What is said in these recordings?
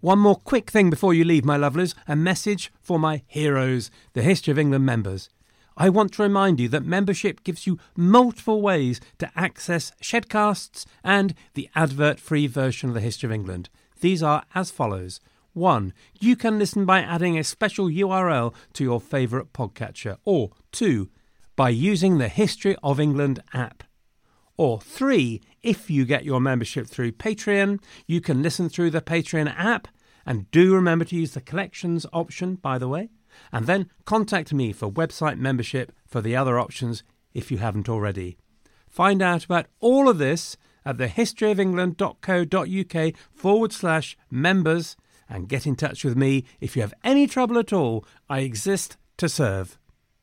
One more quick thing before you leave, my lovelies, a message for my heroes, the History of England members. I want to remind you that membership gives you multiple ways to access Shedcasts and the advert-free version of the History of England. These are as follows. 1. You can listen by adding a special URL to your favourite podcatcher. Or 2. By using the History of England app. Or 3. If you get your membership through Patreon, you can listen through the Patreon app. And do remember to use the collections option, by the way. And then contact me for website membership for the other options if you haven't already. Find out about all of this at thehistoryofengland.co.uk/members and get in touch with me if you have any trouble at all. I exist to serve.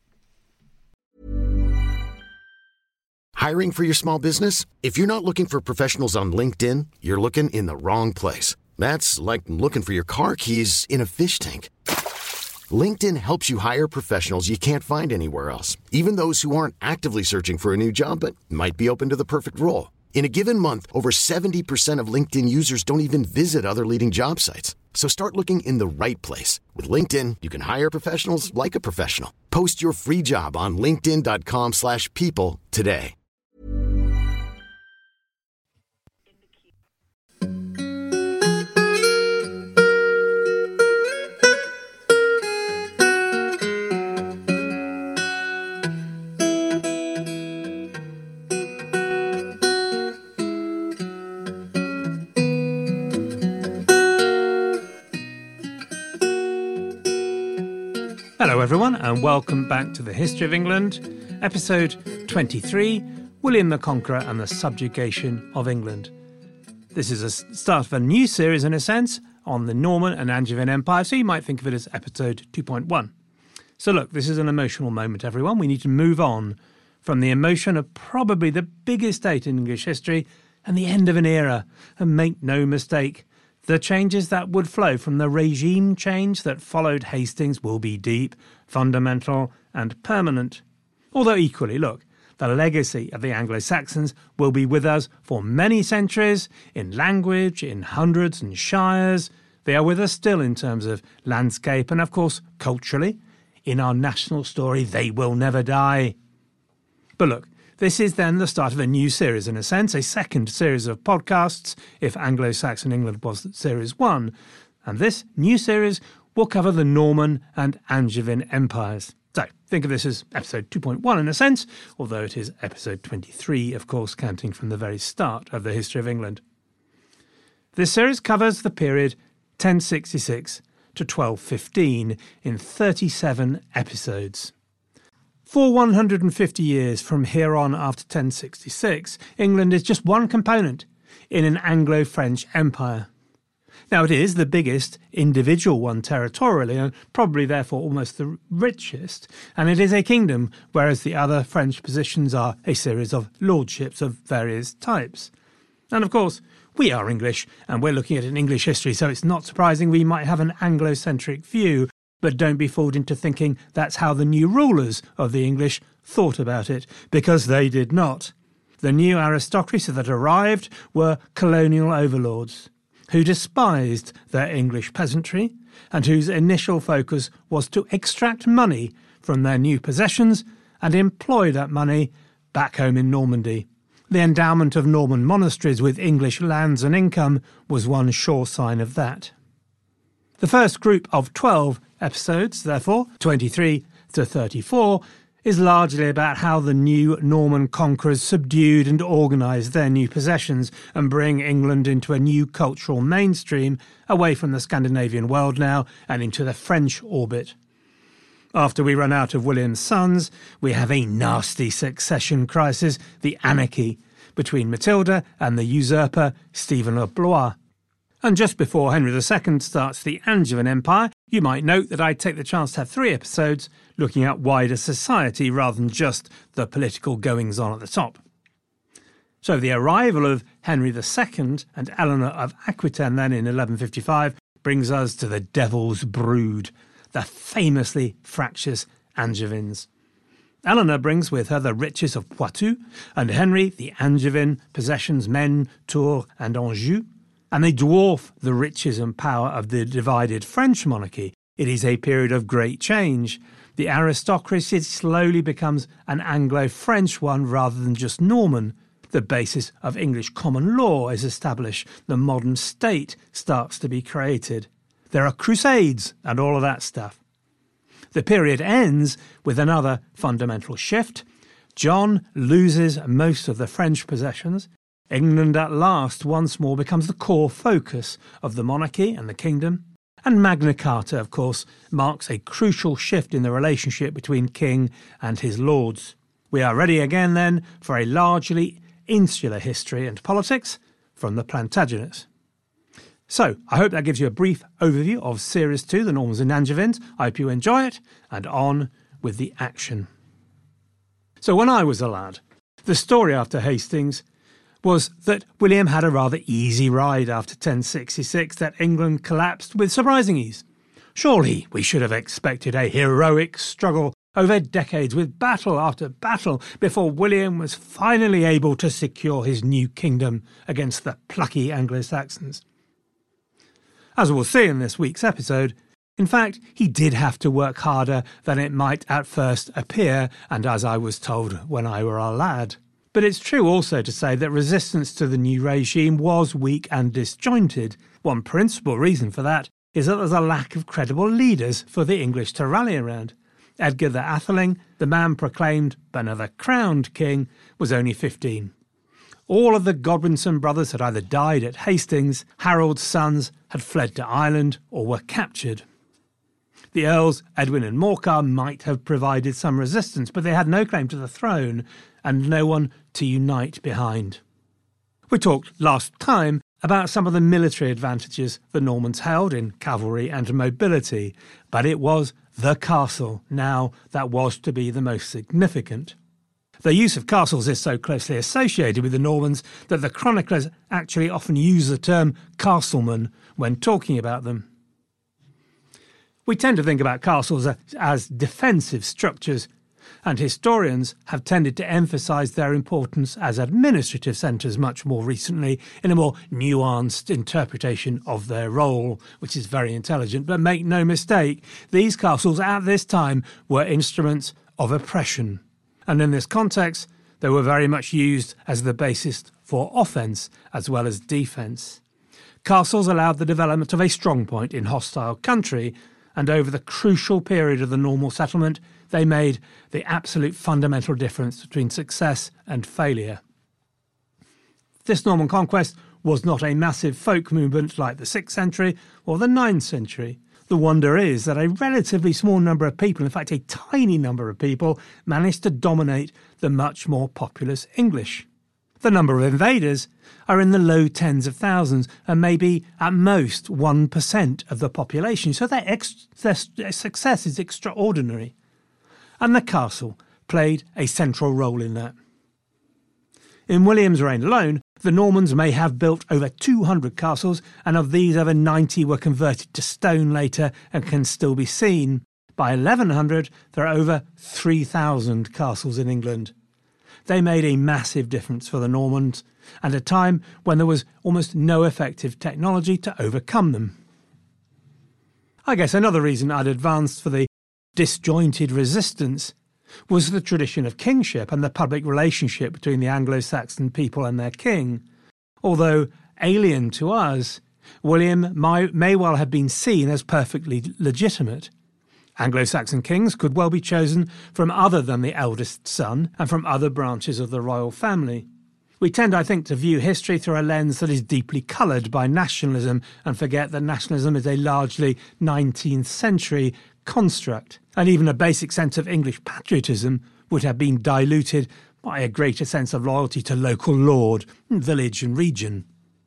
Hiring for your small business? If you're not looking for professionals on LinkedIn, you're looking in the wrong place. That's like looking for your car keys in a fish tank. LinkedIn helps you hire professionals you can't find anywhere else, even those who aren't actively searching for a new job but might be open to the perfect role. In a given month, over 70% of LinkedIn users don't even visit other leading job sites. So start looking in the right place. With LinkedIn, you can hire professionals like a professional. Post your free job on linkedin.com/people today. Hello everyone and welcome back to the History of England, episode 23, William the Conqueror and the Subjugation of England. This is a start of a new series in a sense on the Norman and Angevin Empire, so you might think of it as episode 2.1. So look, this is an emotional moment everyone. We need to move on from the emotion of probably the biggest date in English history and the end of an era. And make no mistake, the changes that would flow from the regime change that followed Hastings will be deep, fundamental and permanent. Although equally, look, the legacy of the Anglo-Saxons will be with us for many centuries, in language, in hundreds and shires. They are with us still in terms of landscape and, of course, culturally. In our national story, they will never die. But look, this is then the start of a new series, in a sense, a second series of podcasts, if Anglo-Saxon England was series 1. And this new series will cover the Norman and Angevin empires. So think of this as episode 2.1 in a sense, although it is episode 23, of course, counting from the very start of the history of England. This series covers the period 1066 to 1215 in 37 episodes. For 150 years from here on after 1066, England is just one component in an Anglo-French empire. Now, it is the biggest individual one territorially and probably therefore almost the richest, and it is a kingdom, whereas the other French positions are a series of lordships of various types. And of course, we are English and we're looking at an English history, so it's not surprising we might have an Anglo-centric view. But don't be fooled into thinking that's how the new rulers of the English thought about it, because they did not. The new aristocracy that arrived were colonial overlords, who despised their English peasantry and whose initial focus was to extract money from their new possessions and employ that money back home in Normandy. The endowment of Norman monasteries with English lands and income was one sure sign of that. The first group of 12 episodes, therefore, 23 to 34, is largely about how the new Norman conquerors subdued and organised their new possessions and bring England into a new cultural mainstream away from the Scandinavian world now and into the French orbit. After we run out of William's sons, we have a nasty succession crisis, the anarchy, between Matilda and the usurper Stephen of Blois. And just before Henry II starts the Angevin Empire, you might note that I take the chance to have 3 episodes looking at wider society rather than just the political goings-on at the top. So the arrival of Henry II and Eleanor of Aquitaine then in 1155 brings us to the Devil's Brood, the famously fractious Angevins. Eleanor brings with her the riches of Poitou, and Henry the Angevin possessions Maine, Tours and Anjou. and they dwarf the riches and power of the divided French monarchy. It is a period of great change. The aristocracy slowly becomes an Anglo-French one rather than just Norman. The basis of English common law is established. The modern state starts to be created. There are crusades and all of that stuff. The period ends with another fundamental shift. John loses most of the French possessions. England at last once more becomes the core focus of the monarchy and the kingdom. And Magna Carta, of course, marks a crucial shift in the relationship between king and his lords. We are ready again then for a largely insular history and politics from the Plantagenets. So, I hope that gives you a brief overview of Series 2, The Normans and Angevins. I hope you enjoy it, and on with the action. So when I was a lad, the story after Hastings was that William had a rather easy ride after 1066, that England collapsed with surprising ease. Surely we should have expected a heroic struggle over decades with battle after battle before William was finally able to secure his new kingdom against the plucky Anglo-Saxons. As we'll see in this week's episode, in fact, he did have to work harder than it might at first appear, and as I was told when I were a lad. But it's true also to say that resistance to the new regime was weak and disjointed. One principal reason for that is that there's a lack of credible leaders for the English to rally around. Edgar the Atheling, the man proclaimed but never crowned king, was only 15. All of the Godwinson brothers had either died at Hastings, Harold's sons had fled to Ireland or were captured. The Earls Edwin and Morcar might have provided some resistance, but they had no claim to the throne and no one to unite behind. We talked last time about some of the military advantages the Normans held in cavalry and mobility, but it was the castle now that was to be the most significant. The use of castles is so closely associated with the Normans that the chroniclers actually often use the term castleman when talking about them. We tend to think about castles as defensive structures, and historians have tended to emphasise their importance as administrative centres much more recently in a more nuanced interpretation of their role, which is very intelligent. But make no mistake, these castles at this time were instruments of oppression. And in this context, they were very much used as the basis for offence as well as defence. Castles allowed the development of a strong point in hostile country, and over the crucial period of the normal settlement, they made the absolute fundamental difference between success and failure. This Norman conquest was not a massive folk movement like the 6th century or the 9th century. The wonder is that a relatively small number of people, in fact a tiny number of people, managed to dominate the much more populous English. The number of invaders are in the low tens of thousands and maybe at most 1% of the population, so their success is extraordinary. And the castle played a central role in that. In William's reign alone, the Normans may have built over 200 castles, and of these over 90 were converted to stone later and can still be seen. By 1100, there are over 3,000 castles in England. They made a massive difference for the Normans, at a time when there was almost no effective technology to overcome them. I guess another reason I'd advanced for the disjointed resistance was the tradition of kingship and the public relationship between the Anglo-Saxon people and their king. Although alien to us, William may well have been seen as perfectly legitimate. Anglo-Saxon kings could well be chosen from other than the eldest son and from other branches of the royal family. We tend, I think, to view history through a lens that is deeply coloured by nationalism and forget that nationalism is a largely 19th century construct, and even a basic sense of English patriotism would have been diluted by a greater sense of loyalty to local lord, village and region.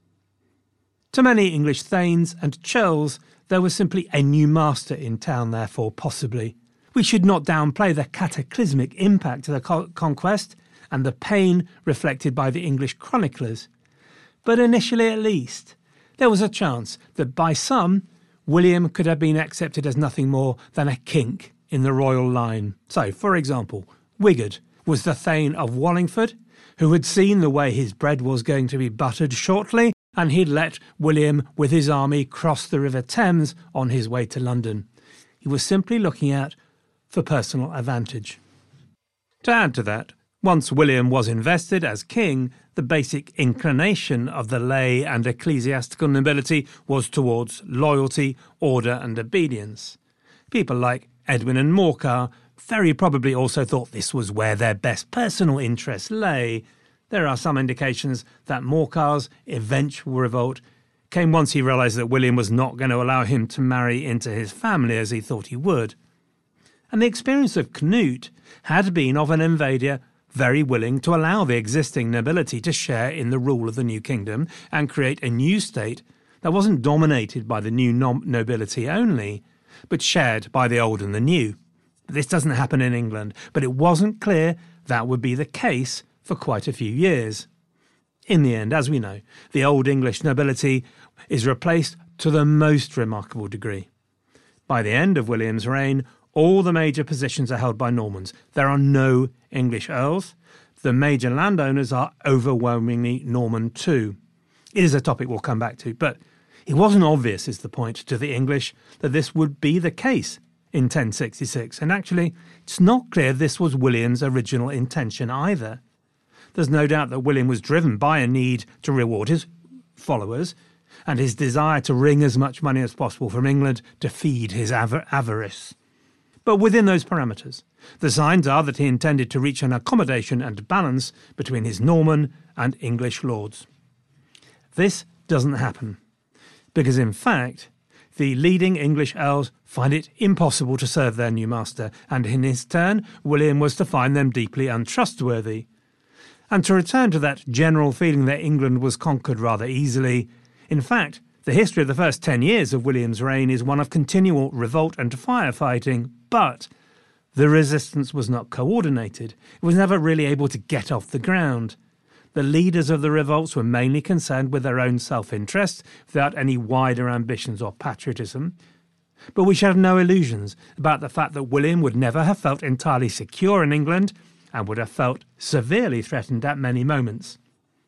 To many English thanes and churls, there was simply a new master in town, therefore, possibly. We should not downplay the cataclysmic impact of the conquest and the pain reflected by the English chroniclers. But initially, at least, there was a chance that by some, William could have been accepted as nothing more than a kink in the royal line. So, for example, Wigard was the Thane of Wallingford, who had seen the way his bread was going to be buttered shortly, and he'd let William with his army cross the River Thames on his way to London. He was simply looking out for personal advantage. To add to that, once William was invested as king, the basic inclination of the lay and ecclesiastical nobility was towards loyalty, order and obedience. People like Edwin and Morcar very probably also thought this was where their best personal interests lay. There are some indications that Morcar's eventual revolt came once he realised that William was not going to allow him to marry into his family as he thought he would. And the experience of Canute had been of an invader very willing to allow the existing nobility to share in the rule of the new kingdom and create a new state that wasn't dominated by the new nobility only, but shared by the old and the new. This doesn't happen in England, but it wasn't clear that would be the case for quite a few years. In the end, as we know, the old English nobility is replaced to the most remarkable degree. By the end of William's reign, all the major positions are held by Normans. There are no English earls. The major landowners are overwhelmingly Norman too. It is a topic we'll come back to, but it wasn't obvious, is the point, to the English that this would be the case in 1066, and actually it's not clear this was William's original intention either. There's no doubt that William was driven by a need to reward his followers and his desire to wring as much money as possible from England to feed his avarice. But within those parameters, the signs are that he intended to reach an accommodation and balance between his Norman and English lords. This doesn't happen, because in fact, the leading English earls find it impossible to serve their new master, and in his turn, William was to find them deeply untrustworthy. And to return to that general feeling that England was conquered rather easily, in fact, the history of the first 10 years of William's reign is one of continual revolt and firefighting, but the resistance was not coordinated. It was never really able to get off the ground. The leaders of the revolts were mainly concerned with their own self-interest, without any wider ambitions or patriotism. But we should have no illusions about the fact that William would never have felt entirely secure in England and would have felt severely threatened at many moments.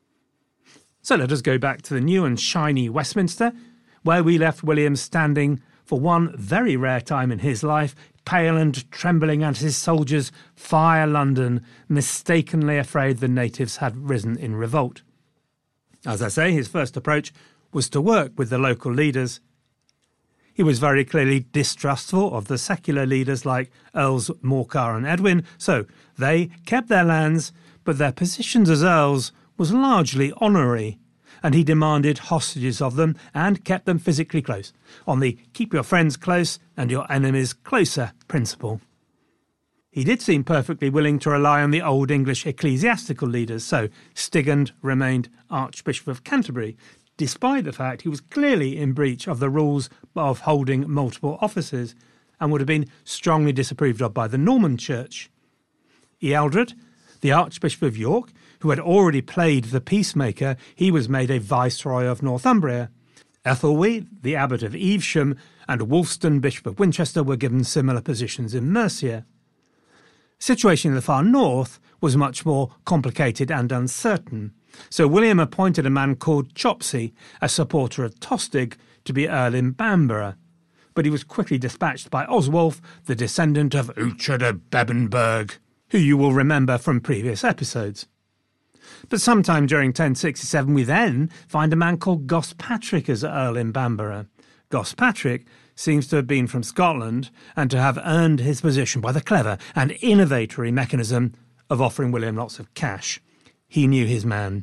So let us go back to the new and shiny Westminster, where we left William standing for one very rare time in his life, pale and trembling as his soldiers fire London, mistakenly afraid the natives had risen in revolt. As I say, his first approach was to work with the local leaders. He was very clearly distrustful of the secular leaders like Earls Morcar and Edwin, so they kept their lands, but their positions as earls was largely honorary, and he demanded hostages of them and kept them physically close, on the keep your friends close and your enemies closer principle. He did seem perfectly willing to rely on the old English ecclesiastical leaders, so Stigand remained Archbishop of Canterbury, despite the fact he was clearly in breach of the rules of holding multiple offices and would have been strongly disapproved of by the Norman Church. Ealdred, the Archbishop of York, who had already played the peacemaker, he was made a Viceroy of Northumbria. Ethelwy, the Abbot of Evesham, and Wulfstan, Bishop of Winchester, were given similar positions in Mercia. The situation in the far north was much more complicated and uncertain, so William appointed a man called Chopsy, a supporter of Tostig, to be Earl in Bamborough, but he was quickly dispatched by Oswulf, the descendant of Uhtred of Bebbanburg, who you will remember from previous episodes. But sometime during 1067 we then find a man called Gospatrick as Earl in Bamborough. Gospatrick seems to have been from Scotland and to have earned his position by the clever and innovatory mechanism of offering William lots of cash. He knew his man.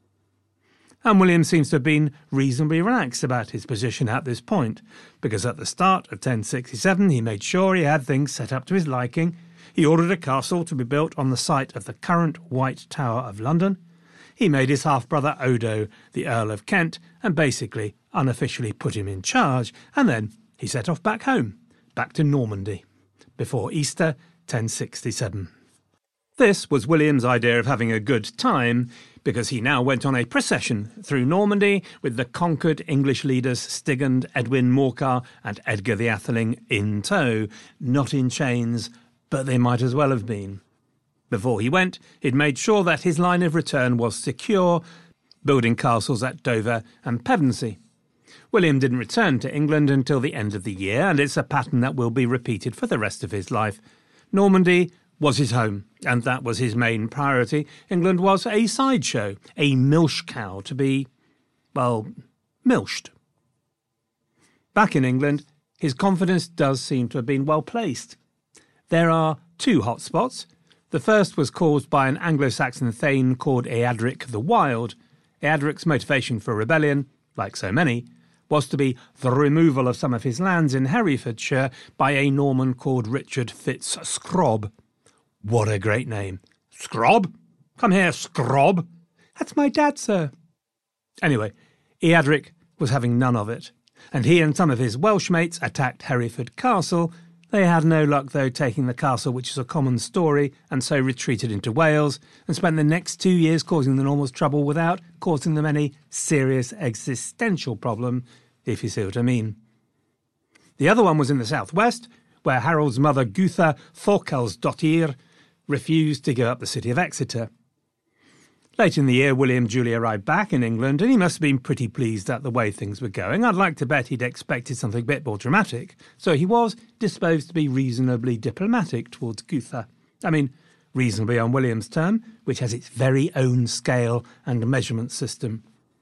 And William seems to have been reasonably relaxed about his position at this point, because at the start of 1067 he made sure he had things set up to his liking. He ordered a castle to be built on the site of the current White Tower of London. He made his half-brother Odo the Earl of Kent and basically unofficially put him in charge, and then he set off back home, back to Normandy, before Easter 1067. This was William's idea of having a good time, because he now went on a procession through Normandy with the conquered English leaders Stigand, Edwin Morcar and Edgar the Atheling in tow, not in chains, but they might as well have been. Before he went, he'd made sure that his line of return was secure, building castles at Dover and Pevensey. William didn't return to England until the end of the year, and it's a pattern that will be repeated for the rest of his life. Normandy was his home, and that was his main priority. England was a sideshow, a milch cow to be, well, milched. Back in England, his confidence does seem to have been well placed. There are two hotspots. The first was caused by an Anglo-Saxon thane called Eadric the Wild. Eadric's motivation for rebellion, like so many, was to be the removal of some of his lands in Herefordshire by a Norman called Richard Fitz-Scrobb. What a great name. Scrobb? Come here, Scrobb. That's my dad, sir. Anyway, Eadric was having none of it, and he and some of his Welsh mates attacked Hereford Castle. They had no luck, though, taking the castle, which is a common story, and so retreated into Wales and spent the next 2 years causing the Normans trouble without causing them any serious existential problem, if you see what I mean. The other one was in the southwest, where Harold's mother Gutha Thorkelsdottir refused to give up the city of Exeter. Late in the year, William duly arrived back in England, and he must have been pretty pleased at the way things were going. I'd like to bet he'd expected something a bit more dramatic, so he was disposed to be reasonably diplomatic towards Gutha. I mean, reasonably on William's term, which has its very own scale and measurement system.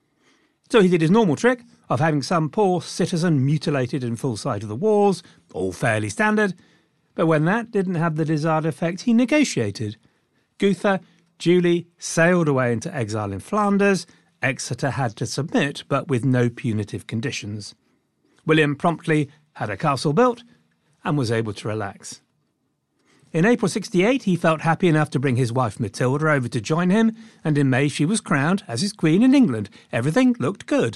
So he did his normal trick of having some poor citizen mutilated in full sight of the walls, all fairly standard, but when that didn't have the desired effect, he negotiated. Gutha duly sailed away into exile in Flanders. Exeter had to submit, but with no punitive conditions. William promptly had a castle built and was able to relax. In April 68, he felt happy enough to bring his wife Matilda over to join him, and in May she was crowned as his queen in England. Everything looked good.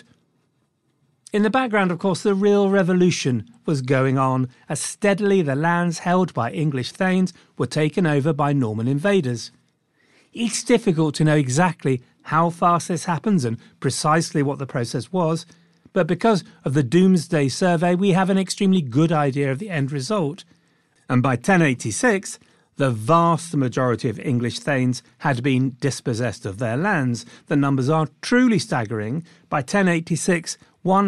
In the background, of course, the real revolution was going on as steadily the lands held by English thanes were taken over by Norman invaders. It's difficult to know exactly how fast this happens and precisely what the process was, but because of the Domesday survey, we have an extremely good idea of the end result. And by 1086, the vast majority of English thanes had been dispossessed of their lands. The numbers are truly staggering. By 1086,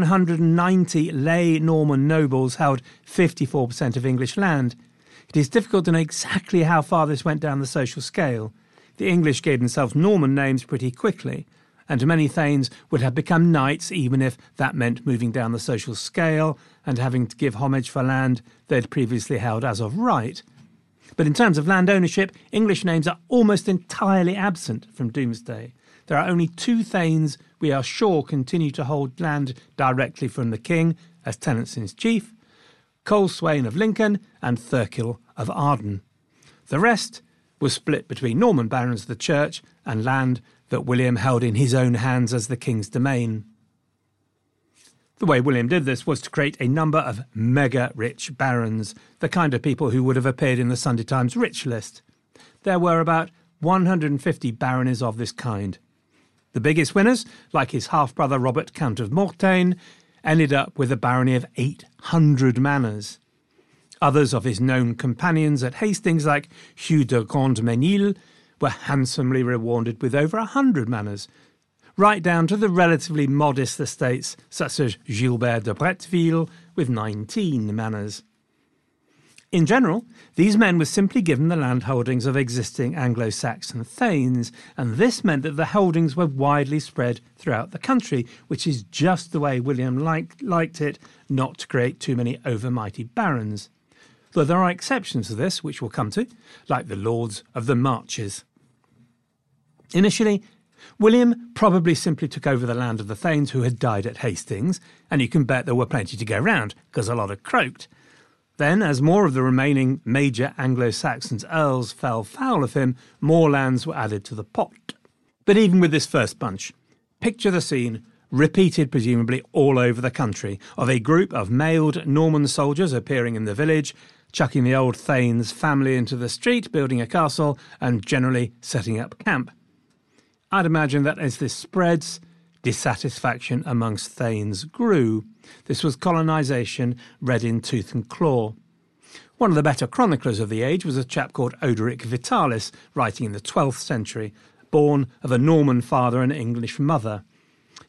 190 lay Norman nobles held 54% of English land. It is difficult to know exactly how far this went down the social scale. The English gave themselves Norman names pretty quickly, and many thanes would have become knights even if that meant moving down the social scale and having to give homage for land they'd previously held as of right. But in terms of land ownership, English names are almost entirely absent from Domesday. There are only 2 thanes we are sure continue to hold land directly from the king as tenants in chief, Coleswain of Lincoln and Thurkill of Arden. The rest was split between Norman barons of the church and land that William held in his own hands as the king's domain. The way William did this was to create a number of mega-rich barons, the kind of people who would have appeared in the Sunday Times rich list. There were about 150 baronies of this kind. The biggest winners, like his half-brother Robert, Count of Mortain, ended up with a barony of 800 manors. Others of his known companions at Hastings, like Hugh de Grandmesnil, were handsomely rewarded with over 100 manors, right down to the relatively modest estates such as Gilbert de Bretteville with 19 manors. In general, these men were simply given the land holdings of existing Anglo-Saxon thanes, and this meant that the holdings were widely spread throughout the country, which is just the way William liked it, not to create too many overmighty barons. Though there are exceptions to this, which we'll come to, like the Lords of the Marches. Initially, William probably simply took over the land of the thanes who had died at Hastings, and you can bet there were plenty to go round, because a lot had croaked. Then, as more of the remaining major Anglo-Saxon earls fell foul of him, more lands were added to the pot. But even with this first bunch, picture the scene, repeated presumably all over the country, of a group of mailed Norman soldiers appearing in the village, chucking the old thane's family into the street, building a castle, and generally setting up camp. I'd imagine that as this spreads, dissatisfaction amongst thanes grew. This was colonisation red in tooth and claw. One of the better chroniclers of the age was a chap called Odoric Vitalis, writing in the 12th century, born of a Norman father and English mother.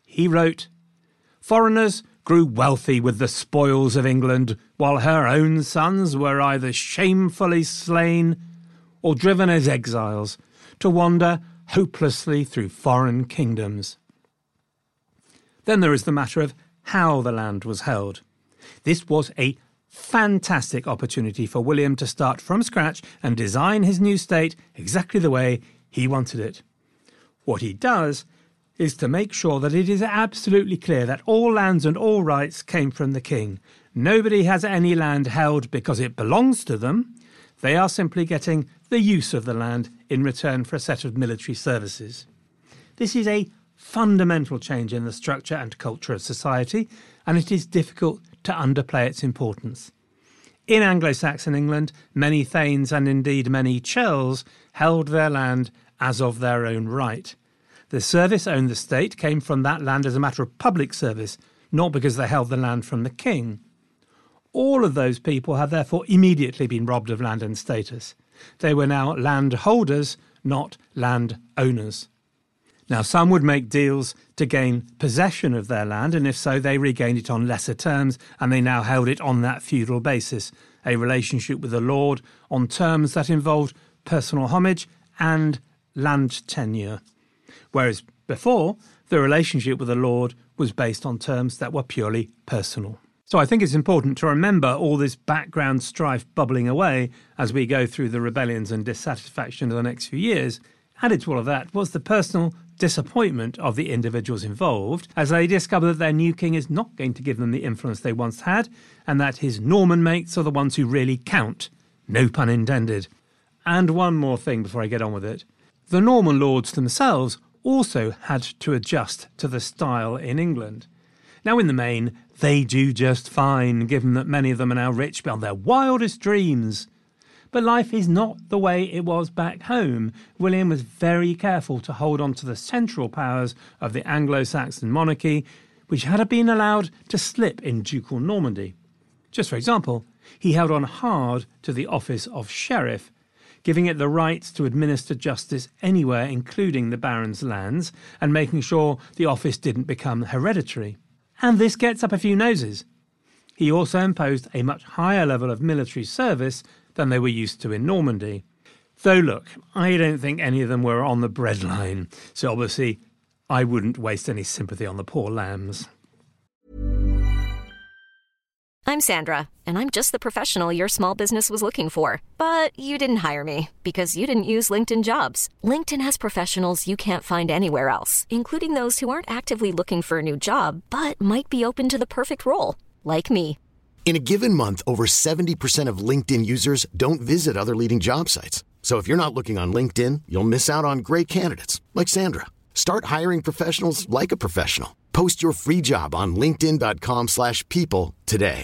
he wrote, "Foreigners grew wealthy with the spoils of England, while her own sons were either shamefully slain or driven as exiles to wander hopelessly through foreign kingdoms." Then there is the matter of how the land was held. This was a fantastic opportunity for William to start from scratch and design his new state exactly the way he wanted it. What he does is to make sure that it is absolutely clear that all lands and all rights came from the king. Nobody has any land held because it belongs to them. They are simply getting the use of the land in return for a set of military services. This is a fundamental change in the structure and culture of society, and it is difficult to underplay its importance. In Anglo-Saxon England, many thanes and indeed many churls held their land as of their own right. The service owned the state came from that land as a matter of public service, not because they held the land from the king. All of those people had therefore immediately been robbed of land and status. They were now landholders, not land owners. Now, some would make deals to gain possession of their land, and if so, they regained it on lesser terms, and they now held it on that feudal basis, a relationship with the lord on terms that involved personal homage and land tenure. Whereas before, the relationship with the lord was based on terms that were purely personal. So I think it's important to remember all this background strife bubbling away as we go through the rebellions and dissatisfaction of the next few years. Added to all of that was the personal disappointment of the individuals involved as they discover that their new king is not going to give them the influence they once had, and that his Norman mates are the ones who really count. No pun intended. And one more thing before I get on with it. The Norman lords themselves also had to adjust to the style in England. Now, in the main, they do just fine, given that many of them are now rich beyond their wildest dreams. But life is not the way it was back home. William was very careful to hold on to the central powers of the Anglo-Saxon monarchy, which had been allowed to slip in ducal Normandy. Just for example, he held on hard to the office of sheriff, giving it the right to administer justice anywhere, including the baron's lands, and making sure the office didn't become hereditary. And this gets up a few noses. He also imposed a much higher level of military service than they were used to in Normandy. Though look, I don't think any of them were on the breadline, so obviously I wouldn't waste any sympathy on the poor lambs. I'm Sandra, and I'm just the professional your small business was looking for. But you didn't hire me because you didn't use LinkedIn Jobs. LinkedIn has professionals you can't find anywhere else, including those who aren't actively looking for a new job, but might be open to the perfect role, like me. In a given month, over 70% of LinkedIn users don't visit other leading job sites. So if you're not looking on LinkedIn, you'll miss out on great candidates like Sandra. Start hiring professionals like a professional. Post your free job on linkedin.com/people today.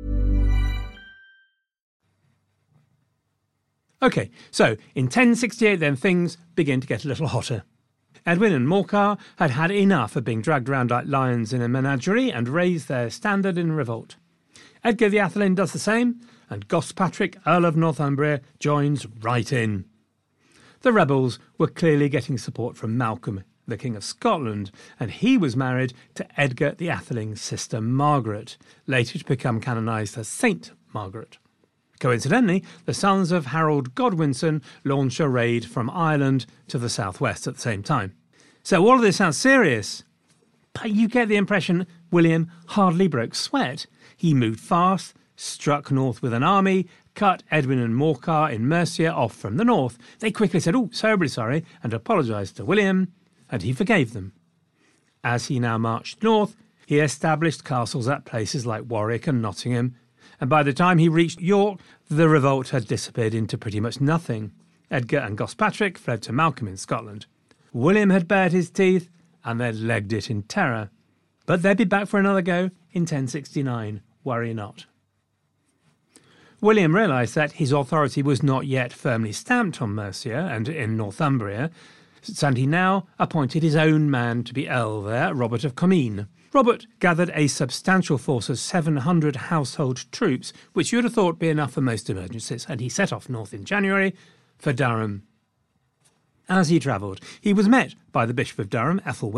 OK, so in 1068 then things begin to get a little hotter. Edwin and Morcar had had enough of being dragged around like lions in a menagerie and raised their standard in revolt. Edgar the Atheling does the same, and Gospatrick, Earl of Northumbria, joins right in. The rebels were clearly getting support from Malcolm, the King of Scotland, and he was married to Edgar the Atheling's sister Margaret, later to become canonised as Saint Margaret. Coincidentally, the sons of Harold Godwinson launch a raid from Ireland to the southwest at the same time. So all of this sounds serious, but you get the impression William hardly broke sweat. He moved fast, struck north with an army, cut Edwin and Morcar in Mercia off from the north. They quickly said, "Oh, terribly sorry," and apologised to William, and he forgave them. As he now marched north, he established castles at places like Warwick and Nottingham, and by the time he reached York, the revolt had disappeared into pretty much nothing. Edgar and Gospatrick fled to Malcolm in Scotland. William had bared his teeth, and they'd legged it in terror. But they'd be back for another go in 1069. Worry not. William realised that his authority was not yet firmly stamped on Mercia and in Northumbria, and he now appointed his own man to be Earl there, Robert of Comines. Robert gathered a substantial force of 700 household troops, which you would have thought would be enough for most emergencies, and he set off north in January for Durham. As he travelled, he was met by the Bishop of Durham, Ethelwyn,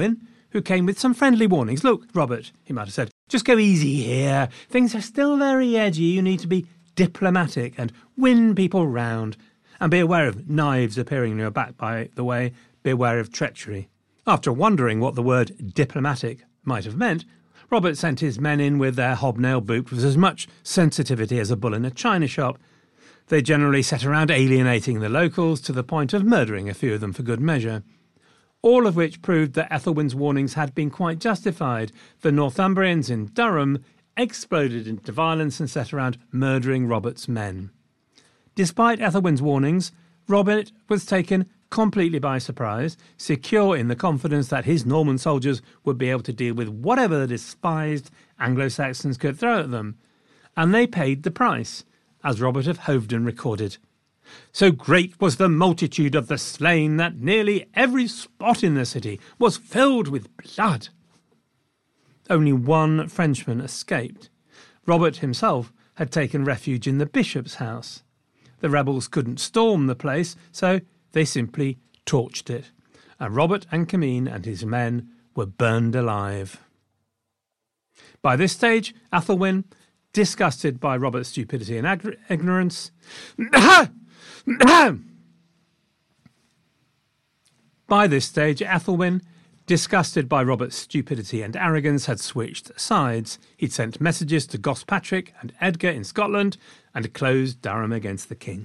who came with some friendly warnings. "Look, Robert," he might have said, "just go easy here. Things are still very edgy. You need to be diplomatic and win people round. And be aware of knives appearing in your back, by the way. Beware of treachery." After wondering what the word diplomatic might have meant, Robert sent his men in with their hobnail boot with as much sensitivity as a bull in a china shop. They generally set around alienating the locals to the point of murdering a few of them for good measure. All of which proved that Ethelwyn's warnings had been quite justified. The Northumbrians in Durham exploded into violence and set around murdering Robert's men. Despite Ethelwyn's warnings, Robert was taken completely by surprise, secure in the confidence that his Norman soldiers would be able to deal with whatever the despised Anglo-Saxons could throw at them. And they paid the price, as Robert of Hoveden recorded. "So great was the multitude of the slain that nearly every spot in the city was filled with blood." Only one Frenchman escaped. Robert himself had taken refuge in the bishop's house. The rebels couldn't storm the place, so they simply torched it, and Robert and Comyn and his men were burned alive. By this stage, Athelwyn, disgusted by Robert's stupidity and ignorance, arrogance, had switched sides. He'd sent messages to Gospatrick and Edgar in Scotland and closed Durham against the king.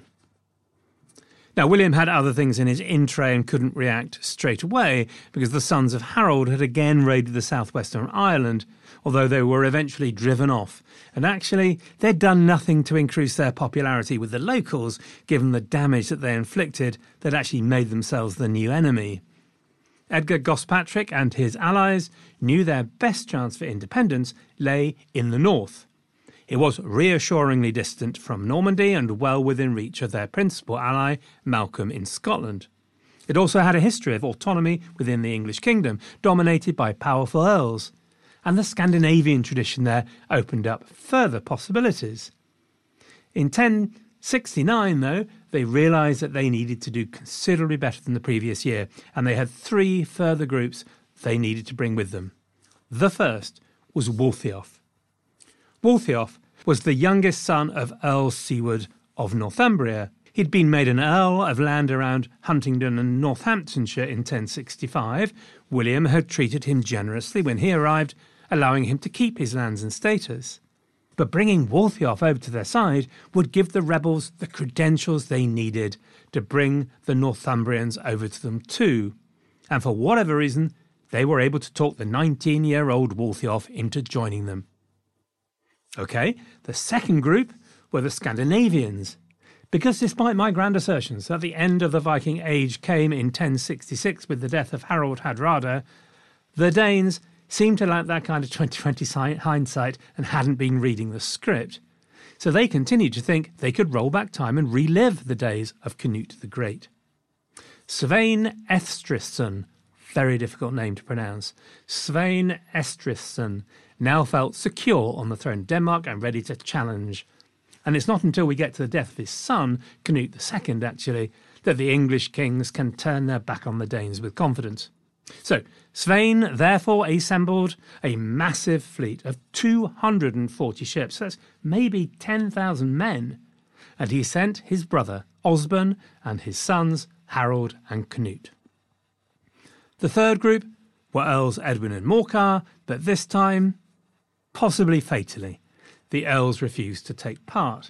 Now, William had other things in his in-tray and couldn't react straight away because the sons of Harold had again raided the southwestern Ireland, although they were eventually driven off. And actually, they'd done nothing to increase their popularity with the locals, given the damage that they inflicted. They'd actually made themselves the new enemy. Edgar Gospatrick and his allies knew their best chance for independence lay in the north. It was reassuringly distant from Normandy and well within reach of their principal ally, Malcolm in Scotland. It also had a history of autonomy within the English kingdom, dominated by powerful earls, and the Scandinavian tradition there opened up further possibilities. In 1069, though, they realised that they needed to do considerably better than the previous year, and they had 3 further groups they needed to bring with them. The first was Wulfheof. Wulfheof was the youngest son of Earl Siward of Northumbria. He'd been made an earl of land around Huntingdon and Northamptonshire in 1065. William had treated him generously when he arrived, allowing him to keep his lands and status. But bringing Wulfheof over to their side would give the rebels the credentials they needed to bring the Northumbrians over to them too. And for whatever reason, they were able to talk the 19-year-old Wulfheof into joining them. OK, the second group were the Scandinavians. Because despite my grand assertions that the end of the Viking Age came in 1066 with the death of Harald Hardrada, the Danes seemed to lack that kind of 2020 hindsight and hadn't been reading the script. So they continued to think they could roll back time and relive the days of Canute the Great. Svein Estrithson, very difficult name to pronounce, Svein Estrithson now felt secure on the throne of Denmark and ready to challenge. And it's not until we get to the death of his son, Canute II, actually, that the English kings can turn their back on the Danes with confidence. So Svein therefore assembled a massive fleet of 240 ships. That's maybe 10,000 men. And he sent his brother Osborne and his sons Harold and Canute. The third group were Earls Edwin and Morcar, but this time, possibly fatally, the Earls refused to take part.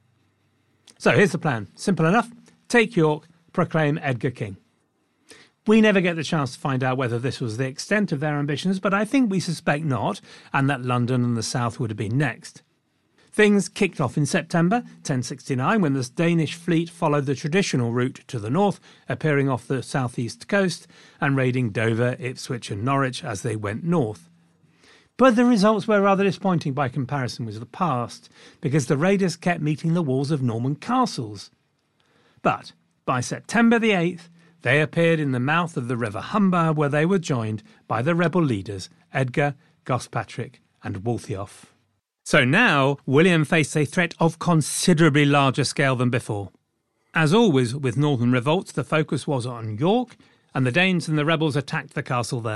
So here's the plan. Simple enough. Take York, proclaim Edgar king. We never get the chance to find out whether this was the extent of their ambitions, but I think we suspect not, and that London and the south would have been next. Things kicked off in September 1069 when the Danish fleet followed the traditional route to the north, appearing off the southeast coast and raiding Dover, Ipswich and Norwich as they went north. But the results were rather disappointing by comparison with the past, because the raiders kept meeting the walls of Norman castles. But by September the 8th, they appeared in the mouth of the River Humber, where they were joined by the rebel leaders Edgar, Gospatrick and Wulfheof. So now William faced a threat of considerably larger scale than before. As always with northern revolts, the focus was on York, and the Danes and the rebels attacked the castle there.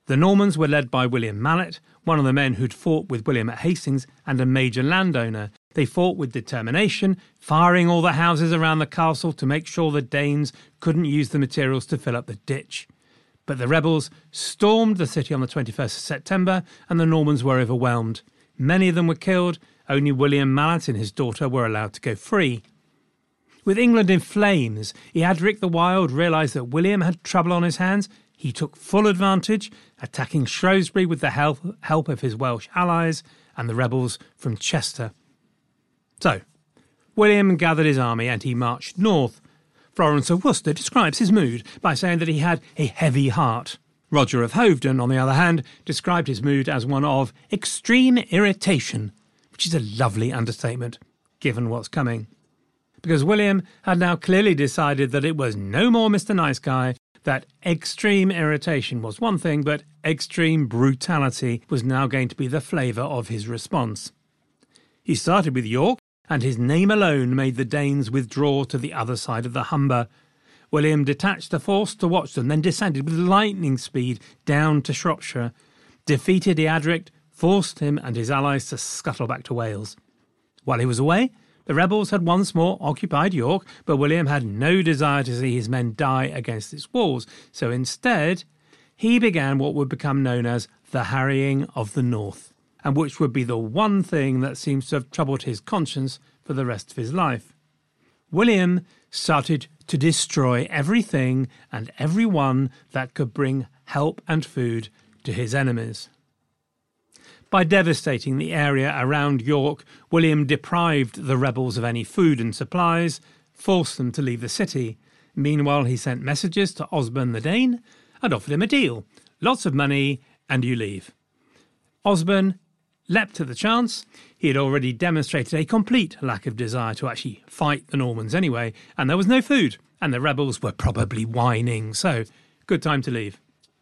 The Normans were led by William Mallet, one of the men who'd fought with William at Hastings and a major landowner. They fought with determination, firing all the houses around the castle to make sure the Danes couldn't use the materials to fill up the ditch. But the rebels stormed the city on the 21st of September and the Normans were overwhelmed. Many of them were killed. Only William Mallet and his daughter were allowed to go free. With England in flames, Eadric the Wild realised that William had trouble on his hands. He took full advantage, attacking Shrewsbury with the help of his Welsh allies and the rebels from Chester. So, William gathered his army and he marched north. Florence of Worcester describes his mood by saying that he had a heavy heart. Roger of Hoveden, on the other hand, described his mood as one of extreme irritation, which is a lovely understatement, given what's coming. Because William had now clearly decided that it was no more Mr. Nice Guy, that extreme irritation was one thing, but extreme brutality was now going to be the flavour of his response. He started with York, and his name alone made the Danes withdraw to the other side of the Humber. William detached a force to watch them, then descended with lightning speed down to Shropshire, defeated Eadric, forced him and his allies to scuttle back to Wales. While he was away, the rebels had once more occupied York, but William had no desire to see his men die against its walls, so instead he began what would become known as the Harrying of the North, and which would be the one thing that seems to have troubled his conscience for the rest of his life. William started to destroy everything and everyone that could bring help and food to his enemies. By devastating the area around York, William deprived the rebels of any food and supplies, forced them to leave the city. Meanwhile, he sent messages to Osborne the Dane and offered him a deal. Lots of money and you leave. Osborne leapt at the chance. He had already demonstrated a complete lack of desire to actually fight the Normans anyway, and there was no food, and the rebels were probably whining, so good time to leave.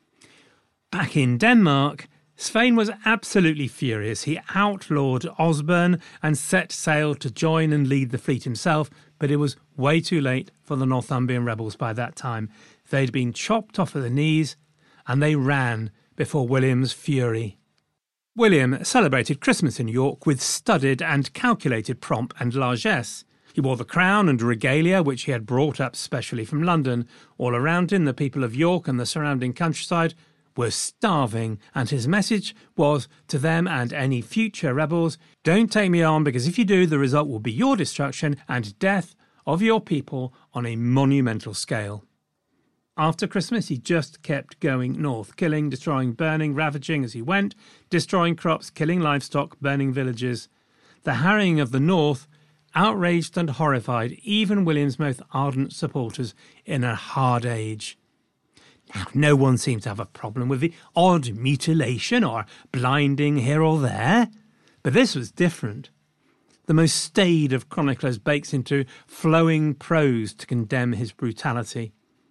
Back in Denmark, Svein was absolutely furious. He outlawed Osborne and set sail to join and lead the fleet himself, but it was way too late for the Northumbrian rebels by that time. They'd been chopped off at the knees, and they ran before William's fury. William celebrated Christmas in York with studied and calculated pomp and largesse. He wore the crown and regalia which he had brought up specially from London. All around him, the people of York and the surrounding countryside were starving, and his message was to them and any future rebels, don't take me on, because if you do, the result will be your destruction and death of your people on a monumental scale. After Christmas, he just kept going north, killing, destroying, burning, ravaging as he went, destroying crops, killing livestock, burning villages. The harrying of the north outraged and horrified even William's most ardent supporters in a hard age. Now, no one seemed to have a problem with the odd mutilation or blinding here or there, but this was different. The most staid of chroniclers bakes into flowing prose to condemn his brutality.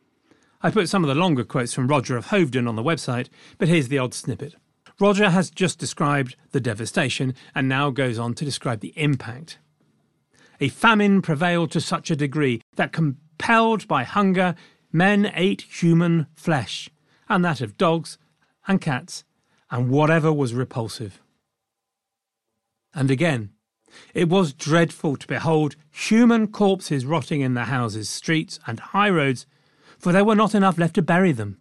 I put some of the longer quotes from Roger of Hoveden on the website, but here's the odd snippet. Roger has just described the devastation and now goes on to describe the impact. A famine prevailed to such a degree that, compelled by hunger, men ate human flesh, and that of dogs and cats, and whatever was repulsive. And again, it was dreadful to behold human corpses rotting in the houses, streets, and high roads, for there were not enough left to bury them.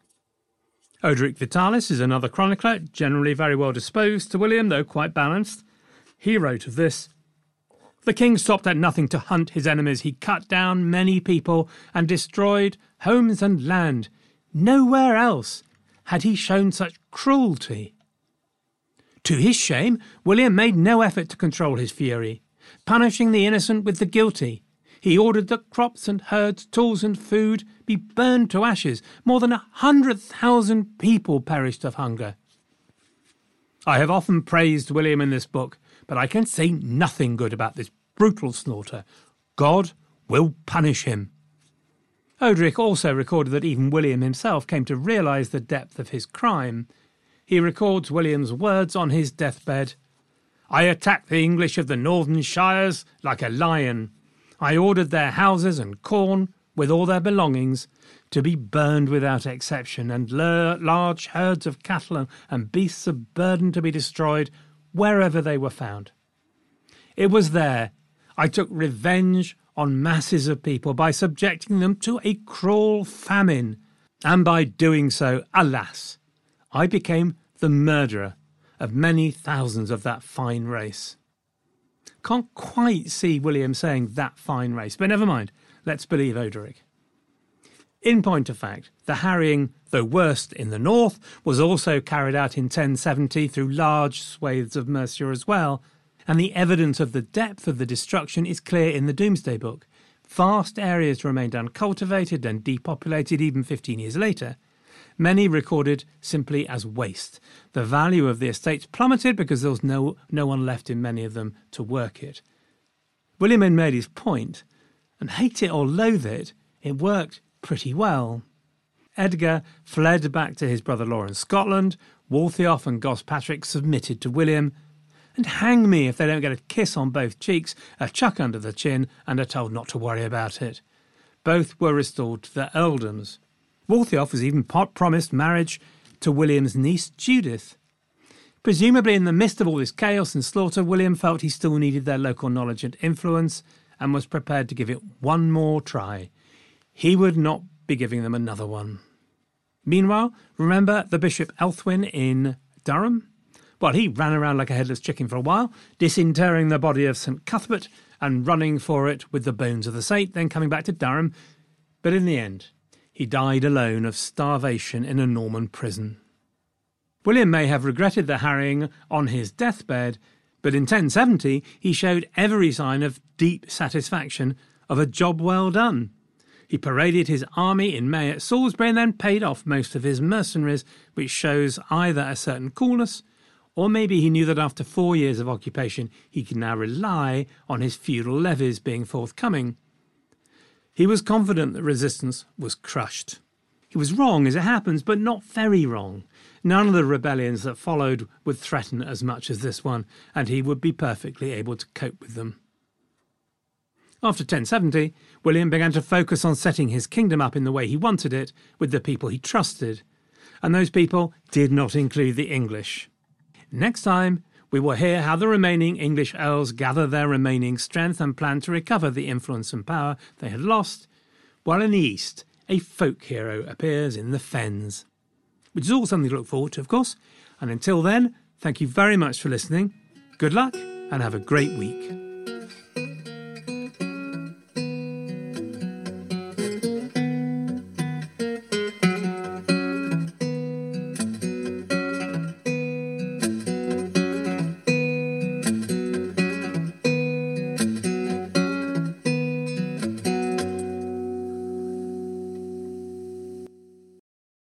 Odoric Vitalis is another chronicler, generally very well disposed to William, though quite balanced. He wrote of this: "The king stopped at nothing to hunt his enemies. He cut down many people and destroyed homes and land. Nowhere else had he shown such cruelty." To his shame, William made no effort to control his fury, punishing the innocent with the guilty. He ordered that crops and herds, tools and food be burned to ashes. More than 100,000 people perished of hunger. I have often praised William in this book, but I can say nothing good about this brutal slaughter. God will punish him. Odoric also recorded that even William himself came to realise the depth of his crime. He records William's words on his deathbed: "I attacked the English of the northern shires like a lion. I ordered their houses and corn, with all their belongings, to be burned without exception, and large herds of cattle and beasts of burden to be destroyed wherever they were found. It was there I took revenge on masses of people by subjecting them to a cruel famine, and by doing so, alas, I became the murderer of many thousands of that fine race. Can't quite see William saying that fine race, but never mind, let's believe Odoric. In point of fact, the harrying, though worst in the north, was also carried out in 1070 through large swathes of Mercia as well, and the evidence of the depth of the destruction is clear in the Domesday Book. Vast areas remained uncultivated and depopulated even 15 years later. Many recorded simply as waste. The value of the estates plummeted because there was no one left in many of them to work it. William had made his point, and hate it or loathe it, it worked pretty well. Edgar fled back to his brother-in-law in Scotland. Waltheof and Gospatrick submitted to William, and hang me if they don't get a kiss on both cheeks, a chuck under the chin, and are told not to worry about it. Both were restored to their earldoms. Waltheof was even promised marriage to William's niece Judith. Presumably in the midst of all this chaos and slaughter, William felt he still needed their local knowledge and influence, and was prepared to give it one more try. He would not be giving them another one. Meanwhile, remember the Bishop Elthwyn in Durham? Well, he ran around like a headless chicken for a while, disinterring the body of St Cuthbert and running for it with the bones of the saint, then coming back to Durham. But in the end, he died alone of starvation in a Norman prison. William may have regretted the harrying on his deathbed, but in 1070 he showed every sign of deep satisfaction of a job well done. He paraded his army in May at Salisbury and then paid off most of his mercenaries, which shows either a certain coolness, or maybe he knew that after 4 years of occupation he could now rely on his feudal levies being forthcoming. He was confident that resistance was crushed. He was wrong, as it happens, but not very wrong. None of the rebellions that followed would threaten as much as this one, and he would be perfectly able to cope with them. After 1070, William began to focus on setting his kingdom up in the way he wanted it, with the people he trusted. And those people did not include the English. Next time, we will hear how the remaining English earls gather their remaining strength and plan to recover the influence and power they had lost, while in the east, a folk hero appears in the Fens. Which is all something to look forward to, of course. And until then, thank you very much for listening. Good luck and have a great week.